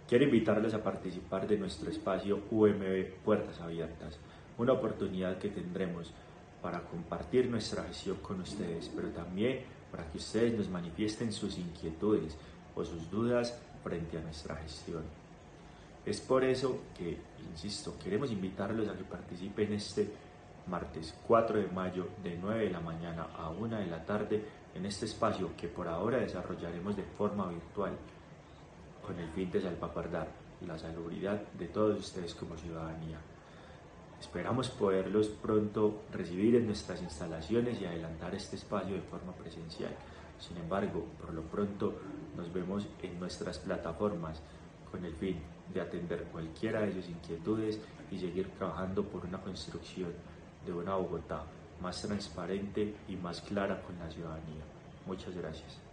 Quiero invitarlos a participar de nuestro espacio UMB Puertas Abiertas, una oportunidad que tendremos para compartir nuestra gestión con ustedes, pero también para que ustedes nos manifiesten sus inquietudes o sus dudas frente a nuestra gestión. Es por eso que, insisto, queremos invitarlos a que participen este martes 4 de mayo de 9 de la mañana a 1 de la tarde en este espacio que por ahora desarrollaremos de forma virtual con el fin de salvaguardar la salubridad de todos ustedes como ciudadanía. Esperamos poderlos pronto recibir en nuestras instalaciones y adelantar este espacio de forma presencial. Sin embargo, por lo pronto nos vemos en nuestras plataformas con el fin de atender cualquiera de sus inquietudes y seguir trabajando por una construcción de una Bogotá más transparente y más clara con la ciudadanía. Muchas gracias.